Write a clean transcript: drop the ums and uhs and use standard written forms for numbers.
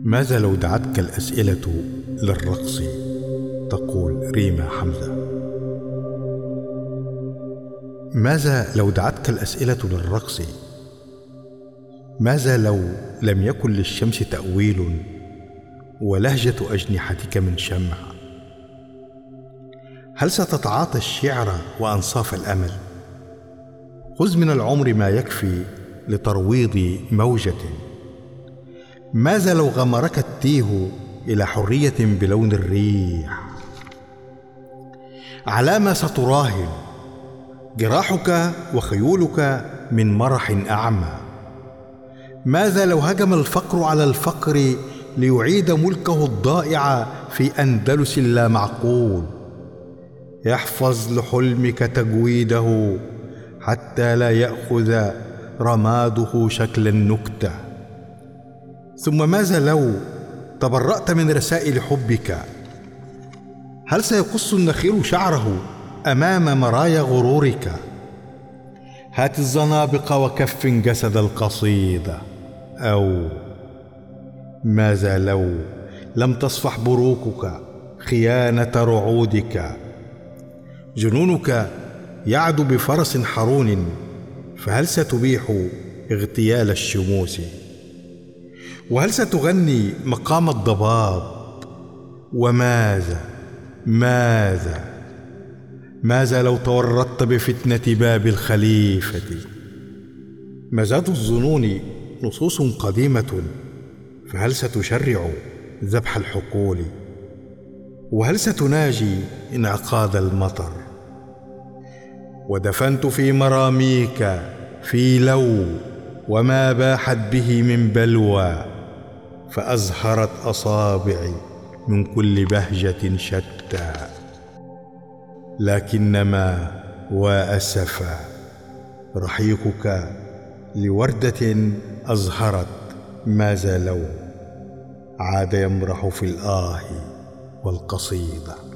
ماذا لو دعتك الأسئلة للرقص؟ تقول ريما حمزة. ماذا لو دعتك الأسئلة للرقص؟ ماذا لو لم يكن للشمس تأويل ولهجة أجنحتك من شمع؟ هل ستتعاطى الشعر وأنصاف الأمل؟ خذ من العمر ما يكفي لترويض موجة. ماذا لو غمرك التيه إلى حرية بلون الريح؟ على ما ستراهن جراحك وخيولك من مرح أعمى؟ ماذا لو هجم الفقر على الفقر ليعيد ملكه الضائع في أندلس لا معقول؟ احفظ لحلمك تجويده حتى لا يأخذ رماده شكل النكتة. ثم ماذا لو تبرأت من رسائل حبك؟ هل سيقص النخيل شعره أمام مرايا غرورك؟ هات الزنابق وكف جسد القصيدة. أو ماذا لو لم تصفح بروقك خيانة رعودك؟ جنونك يعدو بفرس حرون، فهل ستبيح اغتيال الشموس؟ وهل ستغني مقام الضباب؟ ماذا لو تورطت بفتنة باب الخليفة؟ مزاد الظنون نصوص قديمة، فهل ستشرع ذبح الحقول؟ وهل ستناجي انعقاد المطر؟ ودفنت في مراميك في لو وما باحت به من بلوى، فأزهرت أصابعي من كل بهجة شتى، لكنما وأسفا رحيقك لوردة أزهرت. ماذا لو عاد يمرح في الآه والقصيدة؟